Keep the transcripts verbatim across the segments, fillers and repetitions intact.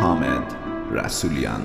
حامد رسولیان.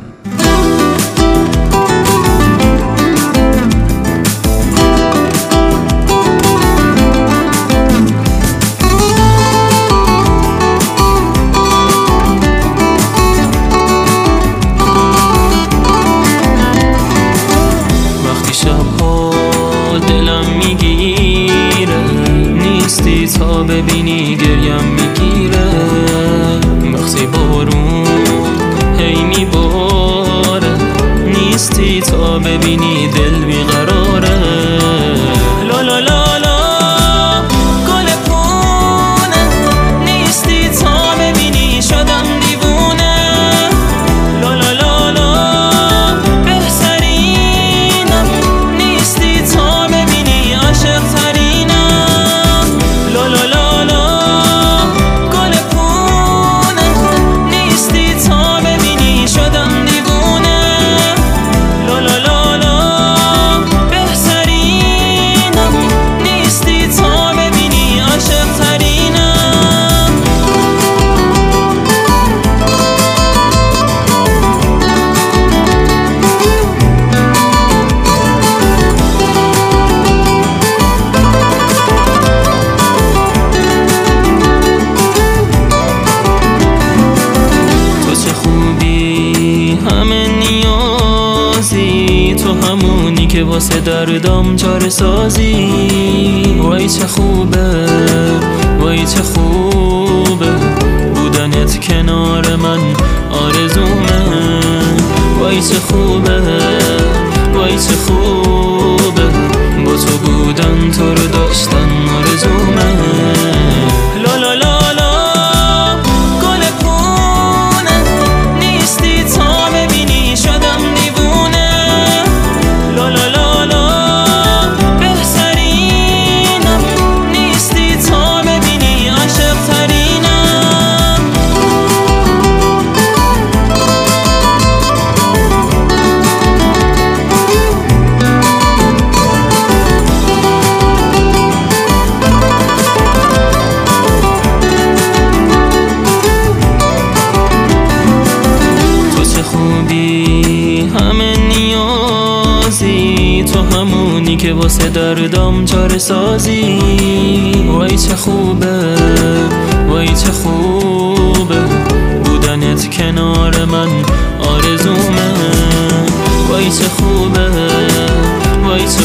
وقتی شبها دلم میگیره نیستی تا ببینی گریم میگیره، وقتی بارون هی میباره نیستی تا ببینی دل بیقراره. لا لا لا لا گل پونه نیستی تا ببینی شدم دیوونه. لا لا لا لا بهترینم نیستی تا ببینی عاشق ترینم. لا لا لا لا گل پونه نیستی تا ببینی شدم دیوونه. لا لا لا لا بهترینم نیستی تا ببینی عاشق ترینم. تو چه خوبی همه نیازی، تو همونی که واسه دردم چاره سازی. وای چه خوبه وای چه خوبه بودنت کنار من آرزومه. وای چه خوبه وای چه خوبه با تو بودن تو رو داشتن آرزومه. لا لا لا لا گل پونه نیستی تا ببینی شدم دیوونه. لا لا لا لا بهترینم نیستی تا ببینی عاشق ترینم. تو چه خوبی همه نیازی، تو همونی که واسه دردم چاره سازی. وای چه خوبه وای چه خوبه بودنت کنار من آرزومه. وای چه خوبه وای چه